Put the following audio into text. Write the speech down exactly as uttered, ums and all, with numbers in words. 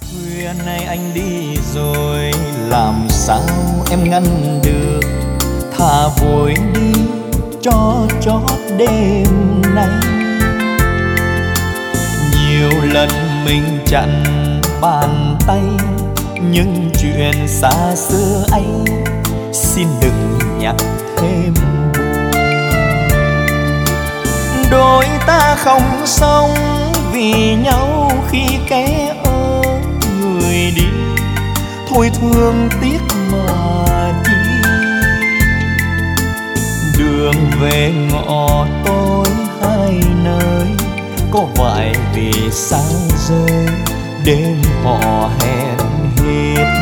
Khuya nay anh đi rồi, làm sao em ngăn được? Thà vội đi cho chót đêm nay. Nhiều lần mình chặn bàn tay, nhưng chuyện xa xưa ấy xin đừng nhắc thêm buồn. Đôi ta không sống vì nhau khi kẻ ở người đi, thôi thương tiếc mà chi. Đường về ngõ tối hai nơi, có vài vì sao rơi đêm họ hẹn hết.